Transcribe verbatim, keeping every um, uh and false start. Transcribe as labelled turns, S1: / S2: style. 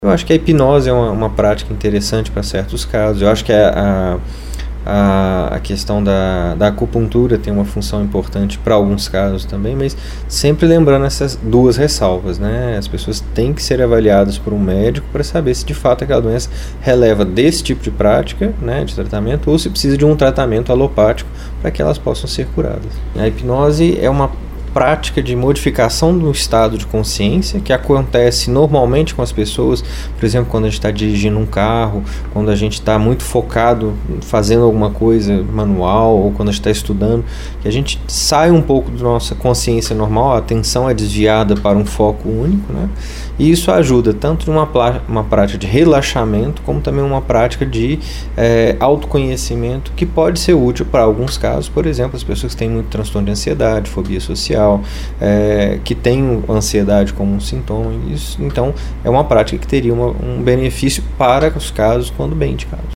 S1: Eu acho que a hipnose é uma, uma prática interessante para certos casos. Eu acho que a, a, a questão da, da acupuntura tem uma função importante para alguns casos também, mas sempre lembrando essas duas ressalvas, né? As pessoas têm que ser avaliadas por um médico para saber se de fato aquela doença releva desse tipo de prática, né, de tratamento, ou se precisa de um tratamento alopático para que elas possam ser curadas. A hipnose é uma prática de modificação do estado de consciência que acontece normalmente com as pessoas, por exemplo, quando a gente está dirigindo um carro, quando a gente está muito focado fazendo alguma coisa manual, ou quando a gente está estudando, que a gente sai um pouco da nossa consciência normal, a atenção é desviada para um foco único, né? E isso ajuda tanto numa uma prática de relaxamento, como também uma prática de é, autoconhecimento, que pode ser útil para alguns casos, por exemplo, as pessoas que têm muito transtorno de ansiedade, fobia social, É, que tem ansiedade como um sintoma. Isso, então é uma prática que teria uma, um benefício para os casos quando bem indicados.